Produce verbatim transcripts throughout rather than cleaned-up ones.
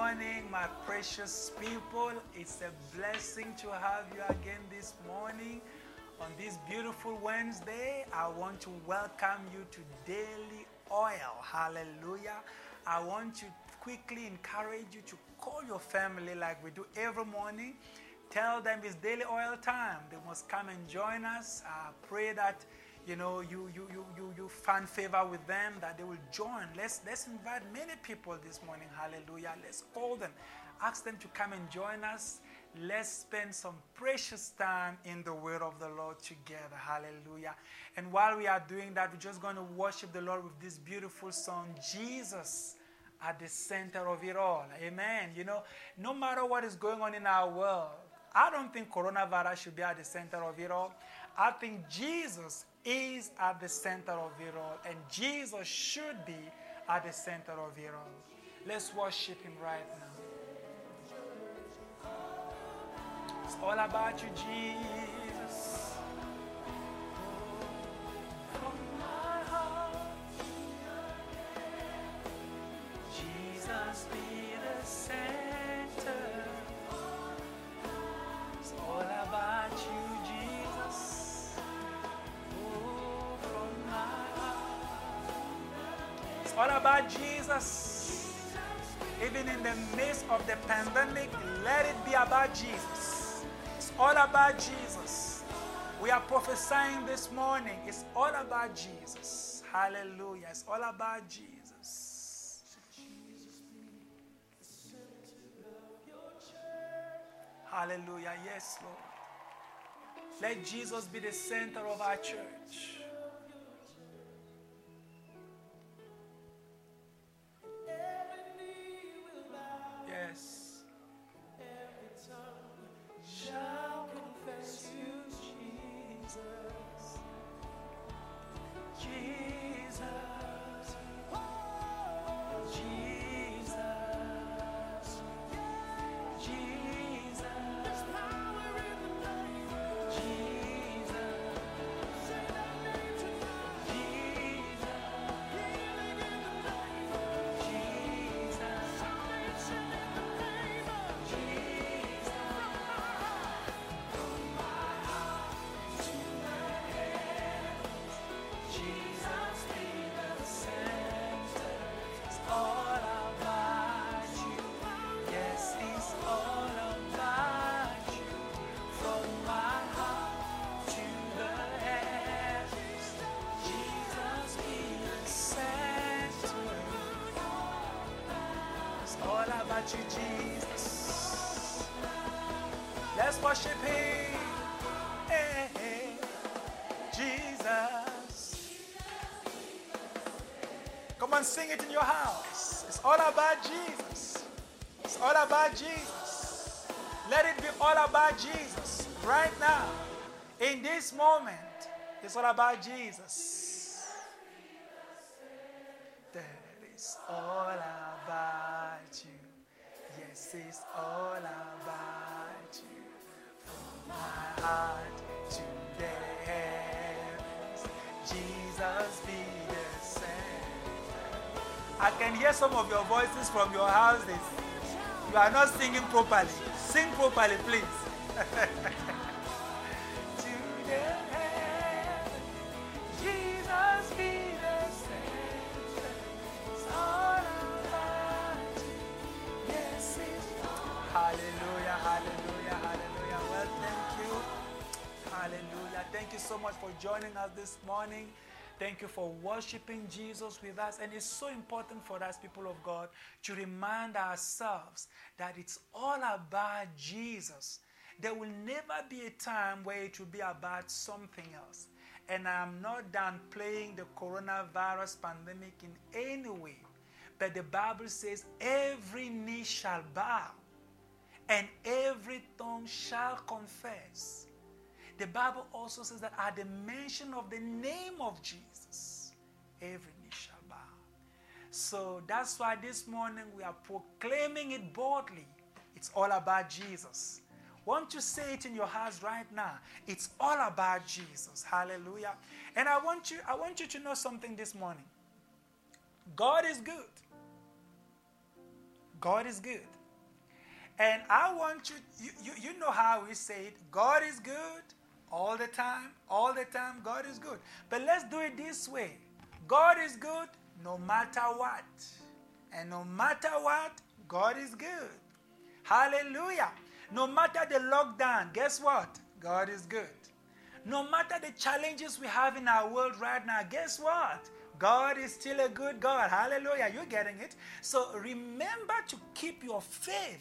morning, my precious people. It's a blessing to have you again this morning. On this beautiful Wednesday, I want to welcome you to Daily Oil. Hallelujah. I want to quickly encourage you to call your family like we do every morning. Tell them it's Daily Oil time. They must come and join us. I pray that you know you you you you you find favor with them, that they will join. Let's let's invite many people this morning. Hallelujah. Let's call them. Ask them to come and join us. Let's spend some precious time in the word of the Lord together. Hallelujah. And while we are doing that, we're just going to worship the Lord with this beautiful song, Jesus at the center of it all. Amen. You know, no matter what is going on in our world, I don't think coronavirus should be at the center of it all. I think Jesus is at the center of it all, and Jesus should be at the center of it all. Let's worship him right now. It's all about you, Jesus. From my heart, Jesus be the center. It's all about you, Jesus. Oh, from my heart. It's all about Jesus. Even in the midst of the pandemic, let it be about Jesus. It's all about Jesus. We are prophesying this morning. It's all about Jesus. Hallelujah. It's all about Jesus. Hallelujah. Yes, Lord. Let Jesus be the center of our church. Yes. Shall confess you, Jesus. Jesus. Jesus. Jesus. There's power in the name. Jesus. Say that name tonight. Jesus. Healing in the name of Jesus. Salvation in the name of Jesus. From my heart to the heavens, Jesus be the center. It's all about you. Yes, it's all about you. From my heart to the heavens, Jesus be the center. It's all about you, Jesus. Let's worship him. Hey, hey, Jesus. Come on, sing it in your house. It's all about Jesus. It's all about Jesus. Let it be all about Jesus right now. In this moment, it's all about Jesus. That is all about you. Yes, it's all about you. From my heart to the heavens, Jesus be the center. I can hear some of your voices from your houses. You are not singing properly. Sing properly, please. To the heavens, Jesus be the center. It's all about you. Yes, it's all. Hallelujah, hallelujah, hallelujah. Well, thank you. Hallelujah. Thank you so much for joining us this morning. Thank you for worshiping Jesus with us. And it's so important for us, people of God, to remind ourselves that it's all about Jesus. There will never be a time where it will be about something else. And I'm not done playing the coronavirus pandemic in any way. But the Bible says every knee shall bow and every tongue shall confess. The Bible also says that at the mention of the name of Jesus, every knee shall bow. So that's why this morning we are proclaiming it boldly. It's all about Jesus. Won't you say it in your house right now? It's all about Jesus. Hallelujah. And I want you, I want you to know something this morning. God is good. God is good. And I want you, you, you, you know how we say it, God is good all the time, all the time, God is good. But let's do it this way. God is good no matter what. And no matter what, God is good. Hallelujah. No matter the lockdown, guess what? God is good. No matter the challenges we have in our world right now, guess what? God is still a good God. Hallelujah. You're getting it? So remember to keep your faith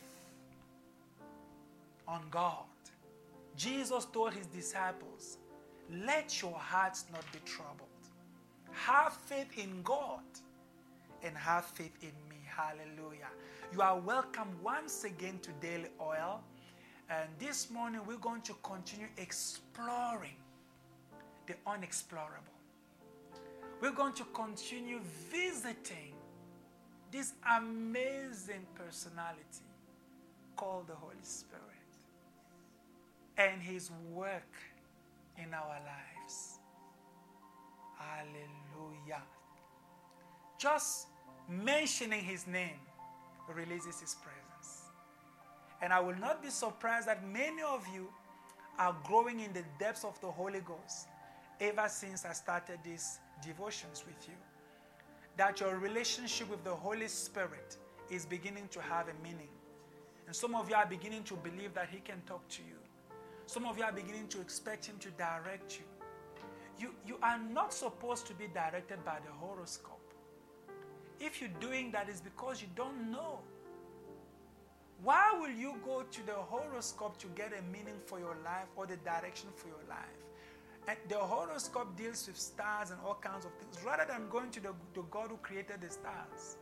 on God. Jesus told his disciples, let your hearts not be troubled. Have faith in God and have faith in me. Hallelujah. You are welcome once again to Daily Oil. And this morning we're going to continue exploring the unexplorable. We're going to continue visiting this amazing personality called the Holy Spirit and his work in our lives. Hallelujah. Just mentioning his name releases his presence. And I will not be surprised that many of you are growing in the depths of the Holy Ghost ever since I started these devotions with you. That your relationship with the Holy Spirit is beginning to have a meaning. And some of you are beginning to believe that he can talk to you. Some of you are beginning to expect him to direct you. You, you are not supposed to be directed by the horoscope. If you're doing that, it's because you don't know. Why will you go to the horoscope to get a meaning for your life or the direction for your life? And the horoscope deals with stars and all kinds of things, rather than going to the, the God who created the stars.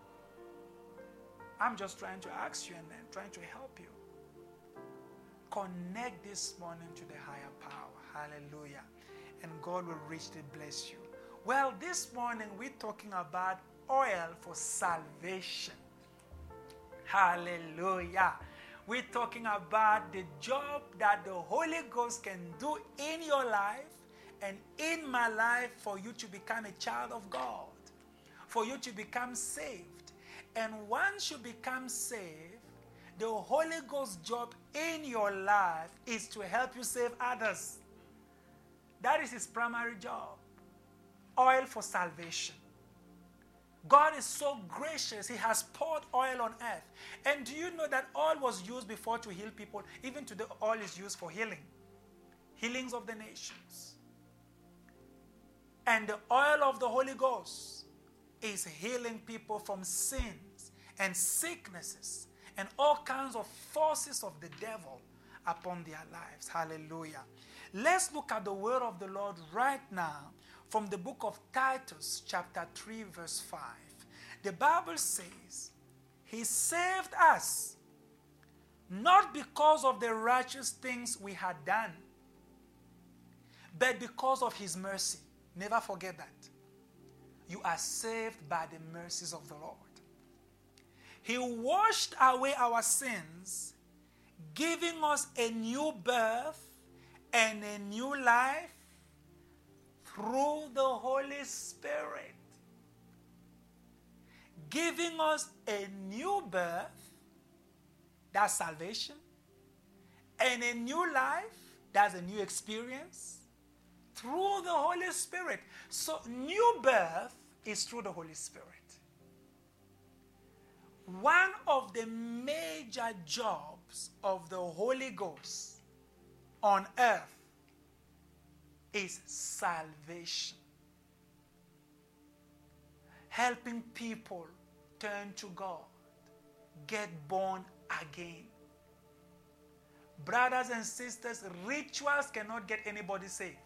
I'm just trying to ask you and then trying to help you. Connect this morning to the higher power. Hallelujah. And God will richly bless you. Well, this morning we're talking about oil for salvation. Hallelujah. We're talking about the job that the Holy Ghost can do in your life and in my life for you to become a child of God, for you to become saved. And once you become saved, the Holy Ghost job in your life is to help you save others. That is his primary job. Oil for salvation. God is so gracious. He has poured oil on earth. And do you know that oil was used before to heal people? Even today, oil is used for healing. Healings of the nations. And the oil of the Holy Ghost is healing people from sins and sicknesses and all kinds of forces of the devil upon their lives. Hallelujah. Let's look at the word of the Lord right now from the book of Titus, chapter three, verse five. The Bible says, he saved us, not because of the righteous things we had done, but because of his mercy. Never forget that. You are saved by the mercies of the Lord. He washed away our sins, giving us a new birth and a new life through the Holy Spirit. Giving us a new birth, that's salvation, and a new life, that's a new experience, through the Holy Spirit. So new birth is through the Holy Spirit. One of the major jobs of the Holy Ghost on earth is salvation. Helping people turn to God, get born again. Brothers and sisters, rituals cannot get anybody saved.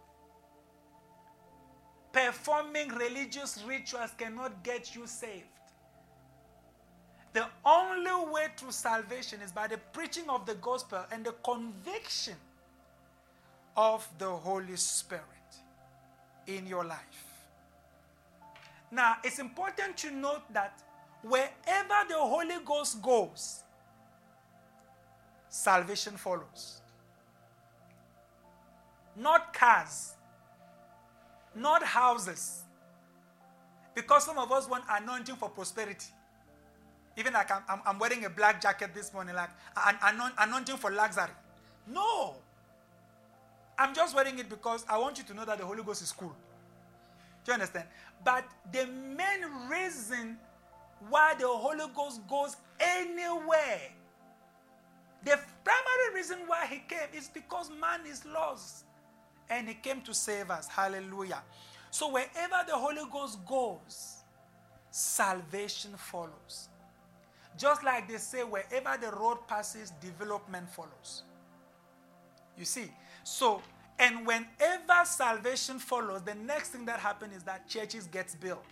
Performing religious rituals cannot get you saved. The only way to salvation is by the preaching of the gospel and the conviction of the Holy Spirit in your life. Now, it's important to note that wherever the Holy Ghost goes, salvation follows. Not cars, not houses. Because some of us want anointing for prosperity. Even like I'm, I'm, I'm wearing a black jacket this morning, like an, an, anointing for luxury. No. I'm just wearing it because I want you to know that the Holy Ghost is cool. Do you understand? But the main reason why the Holy Ghost goes anywhere, the primary reason why he came is because man is lost. And he came to save us. Hallelujah. So wherever the Holy Ghost goes, salvation follows. Just like they say, wherever the road passes, development follows. You see? So, and whenever salvation follows, the next thing that happens is that churches get built.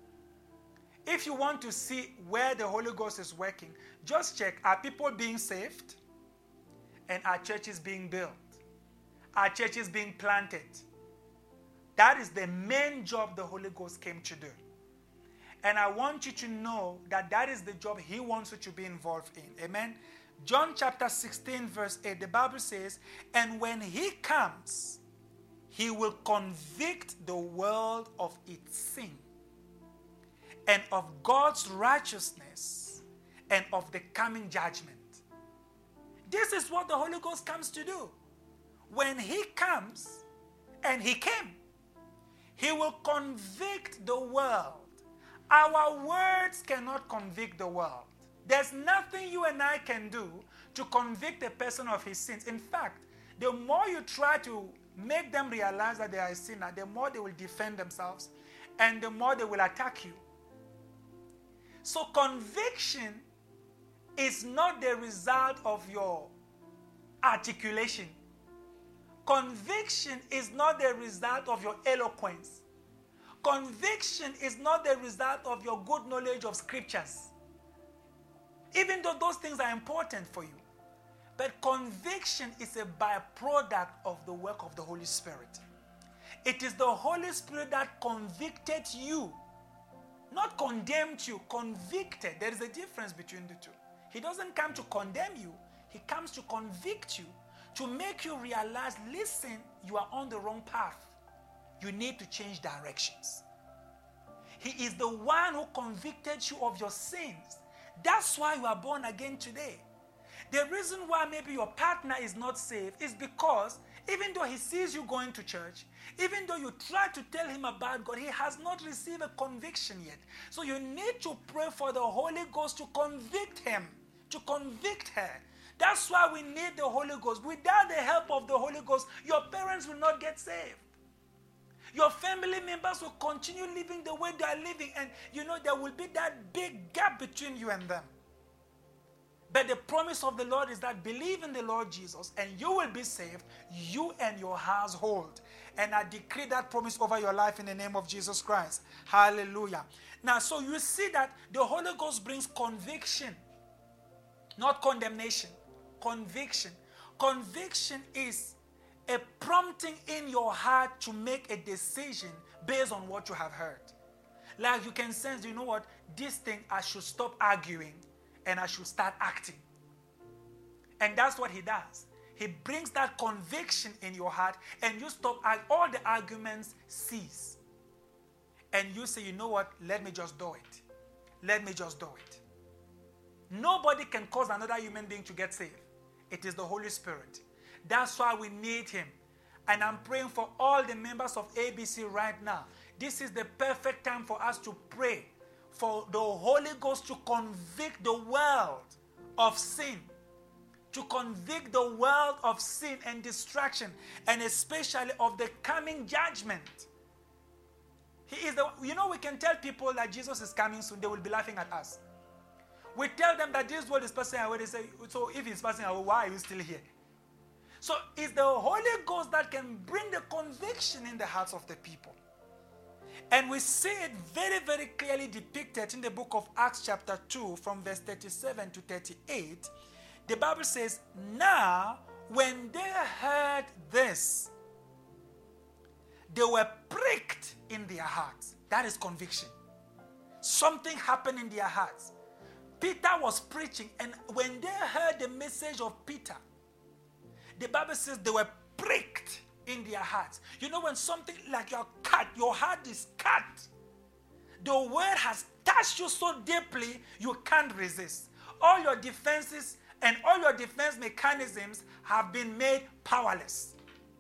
If you want to see where the Holy Ghost is working, just check, are people being saved? And are churches being built? Are churches being planted? That is the main job the Holy Ghost came to do. And I want you to know that that is the job he wants you to be involved in. Amen? John chapter sixteen verse eight, the Bible says, and when he comes, he will convict the world of its sin and of God's righteousness and of the coming judgment. This is what the Holy Ghost comes to do. When he comes, and he came, he will convict the world. Our words cannot convict the world. There's nothing you and I can do to convict a person of his sins. In fact, the more you try to make them realize that they are a sinner, the more they will defend themselves and the more they will attack you. So conviction is not the result of your articulation. Conviction is not the result of your eloquence. Conviction is not the result of your good knowledge of scriptures. Even though those things are important for you. But conviction is a byproduct of the work of the Holy Spirit. It is the Holy Spirit that convicted you. Not condemned you, convicted. There is a difference between the two. He doesn't come to condemn you. He comes to convict you, to make you realize, listen, you are on the wrong path. You need to change directions. He is the one who convicted you of your sins. That's why you are born again today. The reason why maybe your partner is not saved is because even though he sees you going to church, even though you try to tell him about God, he has not received a conviction yet. So you need to pray for the Holy Ghost to convict him, to convict her. That's why we need the Holy Ghost. Without the help of the Holy Ghost, your parents will not get saved. Your family members will continue living the way they are living, and you know there will be that big gap between you and them. But the promise of the Lord is that believe in the Lord Jesus and you will be saved, you and your household. And I decree that promise over your life in the name of Jesus Christ. Hallelujah. Now, so you see that the Holy Ghost brings conviction, not condemnation. Conviction. Conviction is a prompting in your heart to make a decision based on what you have heard. Like you can sense, you know what, this thing I should stop arguing and I should start acting. And that's what he does. He brings that conviction in your heart and you stop, all the arguments cease. And you say, you know what, let me just do it. Let me just do it. Nobody can cause another human being to get saved. It is the Holy Spirit. That's why we need him. And I'm praying for all the members of A B C right now. This is the perfect time for us to pray for the Holy Ghost to convict the world of sin. To convict the world of sin and distraction, and especially of the coming judgment. He is the, you know, we can tell people that Jesus is coming soon, they will be laughing at us. We tell them that this world is passing away, they say, so if it's passing away, why are you still here? So it's the Holy Ghost that can bring the conviction in the hearts of the people. And we see it very, very clearly depicted in the book of Acts chapter two from verse thirty-seven to thirty-eight. The Bible says, now when they heard this, they were pricked in their hearts. That is conviction. Something happened in their hearts. Peter was preaching, and when they heard the message of Peter, the Bible says they were pricked in their hearts. You know when something like your cut, your heart is cut. The word has touched you so deeply you can't resist. All your defenses and all your defense mechanisms have been made powerless.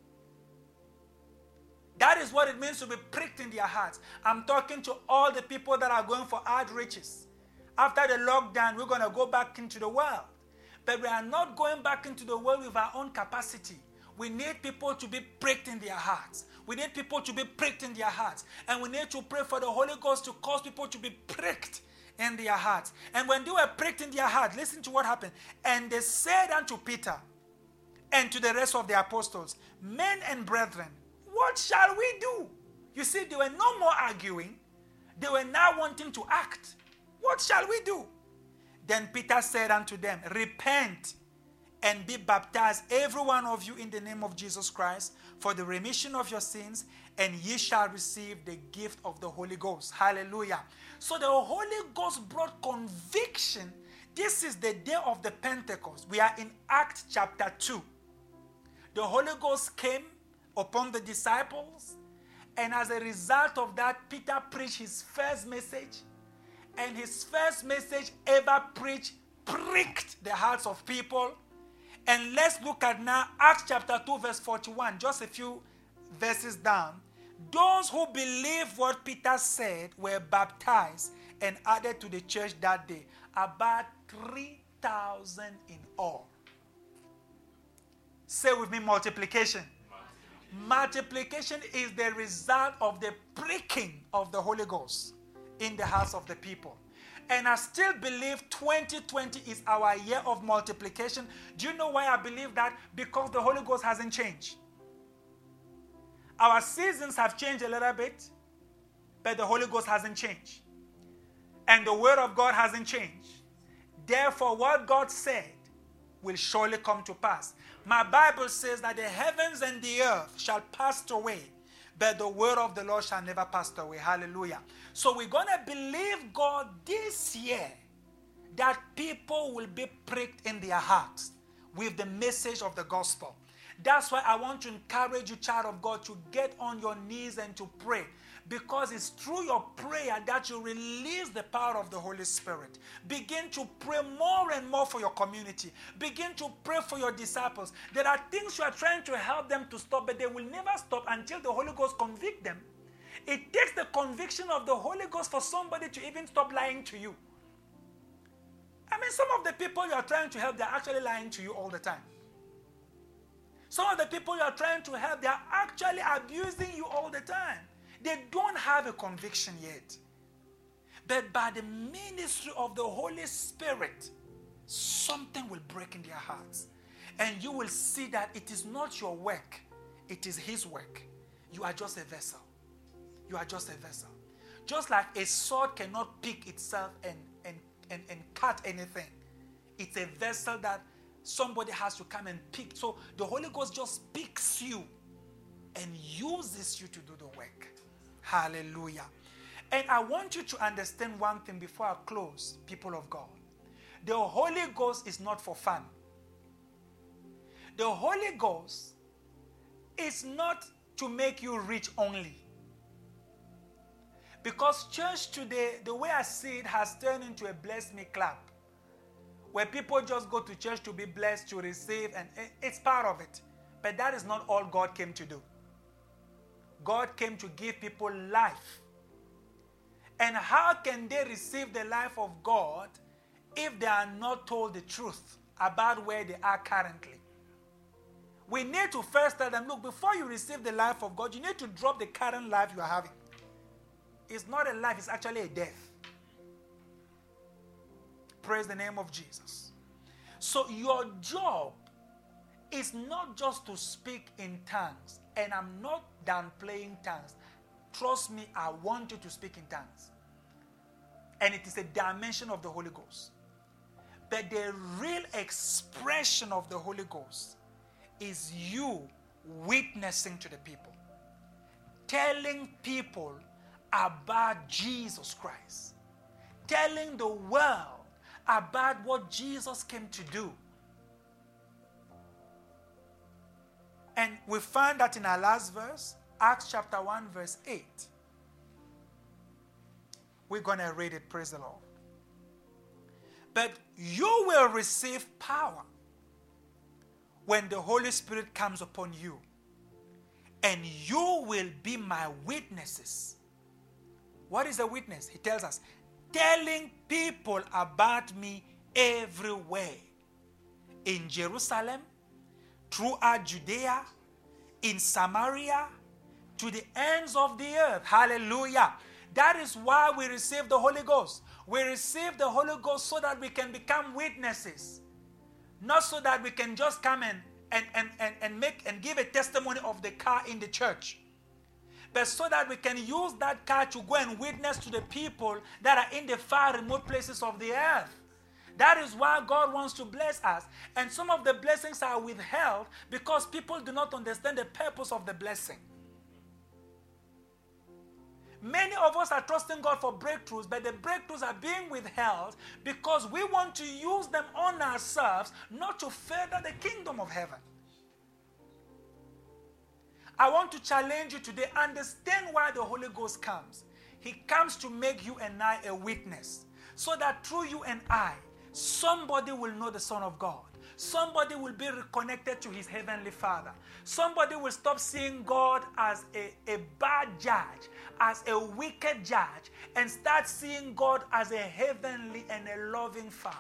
That is what it means to be pricked in their hearts. I'm talking to all the people that are going for outreaches. After the lockdown, we're going to go back into the world. But we are not going back into the world with our own capacity. We need people to be pricked in their hearts. We need people to be pricked in their hearts. And we need to pray for the Holy Ghost to cause people to be pricked in their hearts. And when they were pricked in their heart, listen to what happened. And they said unto Peter and to the rest of the apostles, men and brethren, what shall we do? You see, they were no more arguing. They were now wanting to act. What shall we do? Then Peter said unto them, repent and be baptized, every one of you, in the name of Jesus Christ, for the remission of your sins, and ye shall receive the gift of the Holy Ghost. Hallelujah. So the Holy Ghost brought conviction. This is the day of the Pentecost. We are in Acts chapter two. The Holy Ghost came upon the disciples, and as a result of that, Peter preached his first message, and his first message ever preached pricked the hearts of people. And let's look at now Acts chapter two verse forty-one, just a few verses down. Those who believed what Peter said were baptized and added to the church that day, about three thousand in all. Say with me, multiplication. Multiplication is the result of the pricking of the Holy Ghost in the hearts of the people. And I still believe twenty twenty is our year of multiplication. Do you know why I believe that? Because the Holy Ghost hasn't changed. Our seasons have changed a little bit, but the Holy Ghost hasn't changed. And the Word of God hasn't changed. Therefore, what God said will surely come to pass. My Bible says that the heavens and the earth shall pass away, but the word of the Lord shall never pass away. Hallelujah. So we're going to believe God this year that people will be pricked in their hearts with the message of the gospel. That's why I want to encourage you, child of God, to get on your knees and to pray. Because it's through your prayer that you release the power of the Holy Spirit. Begin to pray more and more for your community. Begin to pray for your disciples. There are things you are trying to help them to stop, but they will never stop until the Holy Ghost convict them. It takes the conviction of the Holy Ghost for somebody to even stop lying to you. I mean, some of the people you are trying to help, they are actually lying to you all the time. Some of the people you are trying to help, they are actually abusing you all the time. They don't have a conviction yet. But by the ministry of the Holy Spirit, something will break in their hearts. And you will see that it is not your work, it is His work. You are just a vessel. You are just a vessel. Just like a sword cannot pick itself and, and, and, and cut anything. It's a vessel that somebody has to come and pick. So the Holy Ghost just picks you and uses you to do the work. Hallelujah. And I want you to understand one thing before I close, people of God. The Holy Ghost is not for fun. The Holy Ghost is not to make you rich only. Because church today, the way I see it, has turned into a bless me clap. Where people just go to church to be blessed, to receive, and it's part of it. But that is not all God came to do. God came to give people life. And how can they receive the life of God if they are not told the truth about where they are currently? We need to first tell them, look, before you receive the life of God, you need to drop the current life you are having. It's not a life, it's actually a death. Praise the name of Jesus. So your job is not just to speak in tongues. And I'm not downplaying tongues. Trust me, I want you to speak in tongues. And it is a dimension of the Holy Ghost. But the real expression of the Holy Ghost is you witnessing to the people. Telling people about Jesus Christ. Telling the world about what Jesus came to do. And we find that in our last verse, Acts chapter one, verse eight. We're going to read it, praise the Lord. But you will receive power when the Holy Spirit comes upon you, and you will be my witnesses. What is a witness? He tells us, telling people about me everywhere. In Jerusalem, throughout Judea, in Samaria, to the ends of the earth. Hallelujah. That is why we receive the Holy Ghost. We receive the Holy Ghost so that we can become witnesses. Not so that we can just come and, and, and, and, and make and give a testimony of the car in the church. But so that we can use that car to go and witness to the people that are in the far remote places of the earth. That is why God wants to bless us. And some of the blessings are withheld because people do not understand the purpose of the blessing. Many of us are trusting God for breakthroughs, but the breakthroughs are being withheld because we want to use them on ourselves, not to further the kingdom of heaven. I want to challenge you today. Understand why the Holy Ghost comes. He comes to make you and I a witness, so that through you and I, somebody will know the Son of God. Somebody will be reconnected to his heavenly Father. Somebody will stop seeing God as a, a bad judge, as a wicked judge, and start seeing God as a heavenly and a loving Father.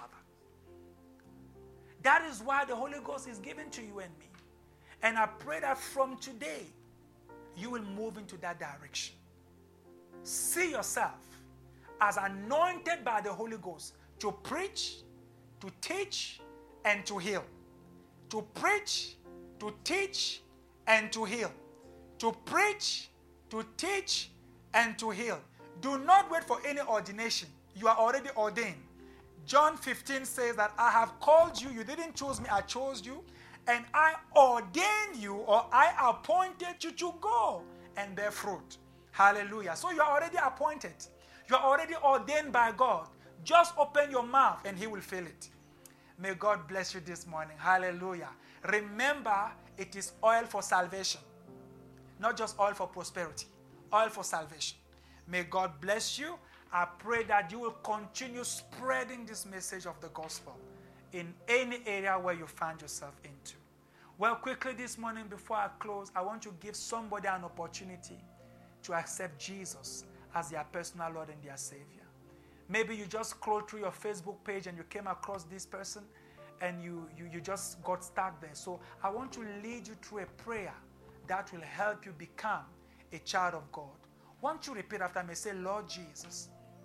That is why the Holy Ghost is given to you and me. And I pray that from today, you will move into that direction. See yourself as anointed by the Holy Ghost to preach, to teach, and to heal. To preach, to teach, and to heal. To preach, to teach, and to heal. Do not wait for any ordination. You are already ordained. John fifteen says that I have called you. You didn't choose me, I chose you. And I ordained you, or I appointed you to go and bear fruit. Hallelujah. So you are already appointed. You are already ordained by God. Just open your mouth and he will fill it. May God bless you this morning. Hallelujah. Remember, it is oil for salvation. Not just oil for prosperity. Oil for salvation. May God bless you. I pray that you will continue spreading this message of the gospel in any area where you find yourself into. Well, quickly this morning before I close, I want to give somebody an opportunity to accept Jesus as their personal Lord and their Savior. Maybe you just scrolled through your Facebook page and you came across this person and you, you, you just got stuck there. So I want to lead you through a prayer that will help you become a child of God. Won't you repeat after me? Say, Lord Jesus,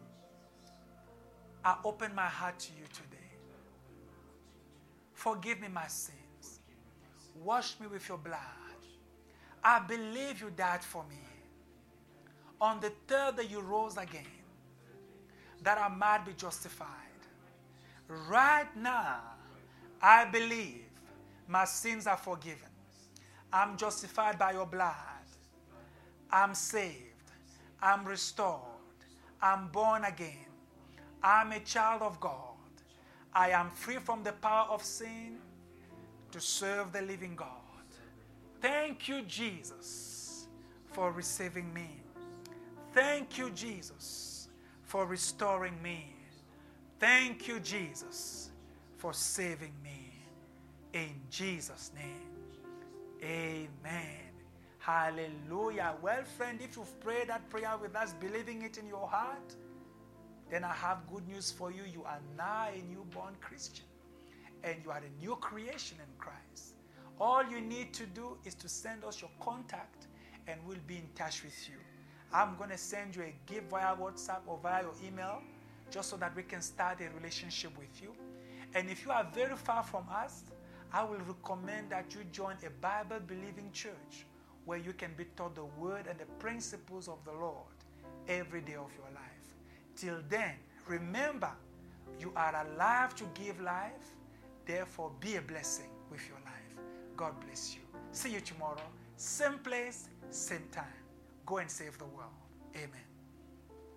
I open my heart to you today. Forgive me my sins. Wash me with your blood. I believe you died for me. On the third day you rose again, that I might be justified. Right now, I believe my sins are forgiven. I'm justified by your blood. I'm saved. I'm restored. I'm born again. I'm a child of God. I am free from the power of sin to serve the living God. Thank you, Jesus, for receiving me. Thank you, Jesus, for restoring me. Thank you, Jesus, for saving me. In Jesus' name, amen. Hallelujah. Well, friend, if you've prayed that prayer with us, believing it in your heart, then I have good news for you. You are now a newborn Christian, and you are a new creation in Christ. All you need to do is to send us your contact, and we'll be in touch with you. I'm going to send you a gift via WhatsApp or via your email, just so that we can start a relationship with you. And if you are very far from us, I will recommend that you join a Bible-believing church where you can be taught the word and the principles of the Lord every day of your life. Till then, remember, you are alive to give life. Therefore, be a blessing with your life. God bless you. See you tomorrow. Same place, same time. Go and save the world. Amen.